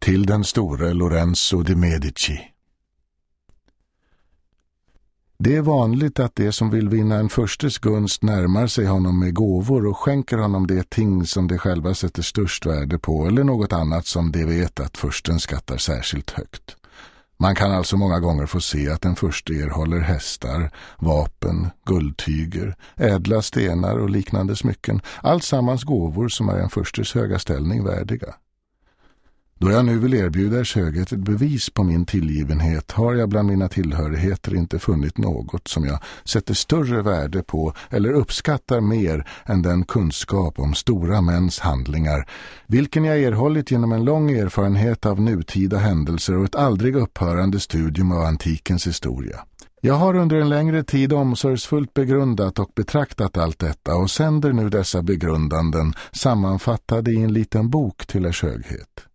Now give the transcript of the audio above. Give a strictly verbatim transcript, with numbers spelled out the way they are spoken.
till den store Lorenzo de Medici. Det är vanligt att de som vill vinna en förstes gunst närmar sig honom med gåvor och skänker honom det ting som de själva sätter störst värde på eller något annat som de vet att försten skattar särskilt högt. Man kan alltså många gånger få se att den förste erhåller hästar, vapen, guldtyger, ädla stenar och liknande smycken, alltsammans gåvor som är en förstes höga ställning värdiga. Då jag nu vill erbjuda ers höghet ett bevis på min tillgivenhet har jag bland mina tillhörigheter inte funnit något som jag sätter större värde på eller uppskattar mer än den kunskap om stora mäns handlingar, vilken jag erhållit genom en lång erfarenhet av nutida händelser och ett aldrig upphörande studium av antikens historia. Jag har under en längre tid omsorgsfullt begrundat och betraktat allt detta och sänder nu dessa begrundanden sammanfattade i en liten bok till ers höghet.